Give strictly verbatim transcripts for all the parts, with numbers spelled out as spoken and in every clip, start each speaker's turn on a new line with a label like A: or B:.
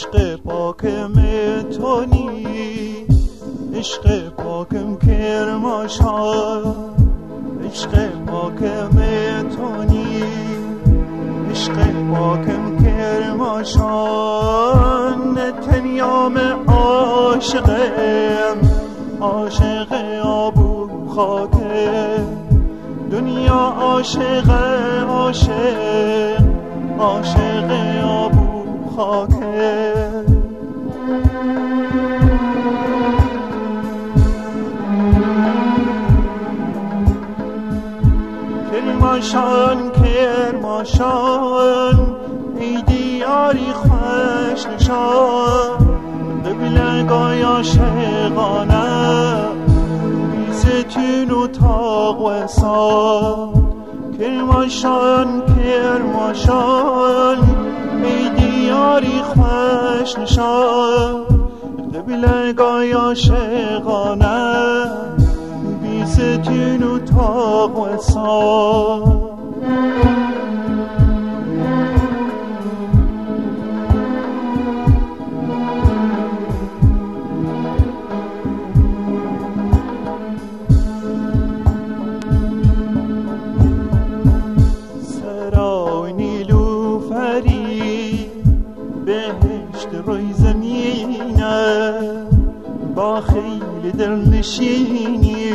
A: عشق پاکم تو نی، عشق پاکم کرماشان، عشق پاکم تو نی، عشق پاکم کرماشان. تنیام عاشقم، عاشق آبو خاکه، دنیا عاشق عاشق، عاشق آبو خاکه. کرماشان کرماشان ای دیاری خوش نشان، قبلگاه عاشقانه بی ستون و تاق و سان. کرماشان کرماشان ای دیاری خوش نشان، قبلگاه عاشقانه بی ستون و تاق و سان. بهشت روی زمینه با خیل دلنشینی،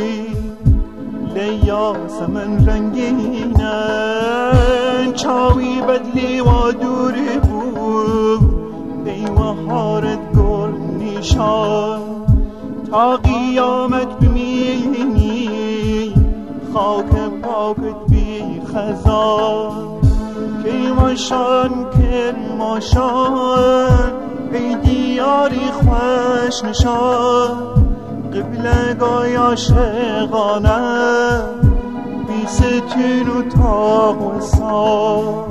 A: لیاس من رنگینه چاوی بدلی و دور بود، ای وهارت گل نیشان تا قیامت بمینی، خاک پاکت بی خزان. کرماشان کرماشان ای دیاری خوش نشان، قبلگاه عاشقانه بی ستون و تاق و سان.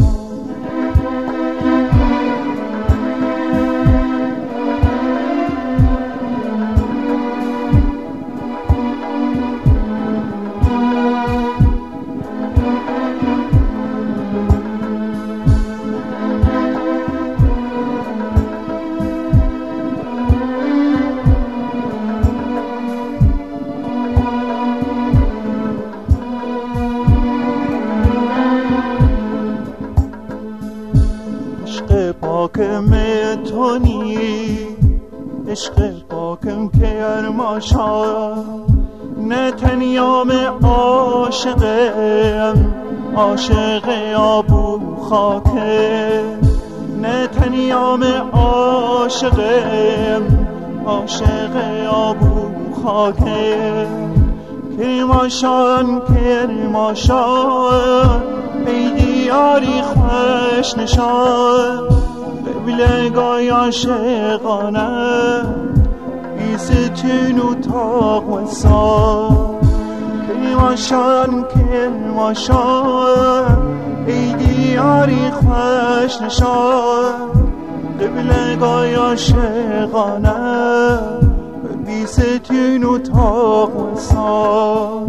A: عشق پاکم تو نی، عشق پاکم کرماشان. نه تنیام عاشقم، عاشق آبو خاکه، نه تنیام عاشقم، عاشق آبو خاکه. کرماشان کرماشان ای دیاری خوش نشان، قبلگاه عاشقانه بی ستون و تاق و سان. کرماشان کرماشان ای دیاری خوش نشان، قبلگاه عاشقانه بی ستون و تاق و سان.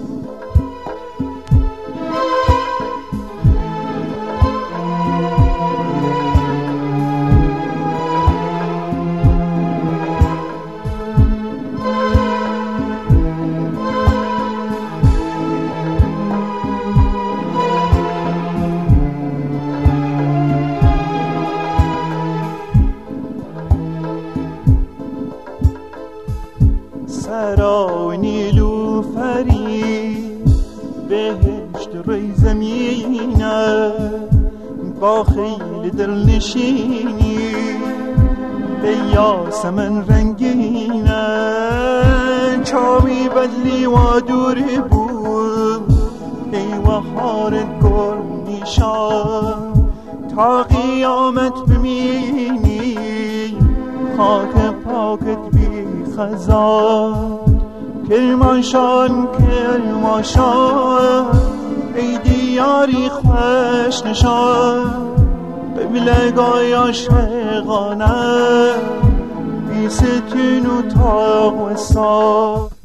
A: سرای نیلوفری بهشت روی زمینه با خیل دلنشینی، لیاس من رنگینه چاوی بدلی و دور بود، ای وهارت گل نیشان تا قیامت بمینی، خاک پاکت بی خزان. کرماشان کرماشان ای دیاری خوش نشان، قبلگاه عاشقانه بی ستون و تاق و سان.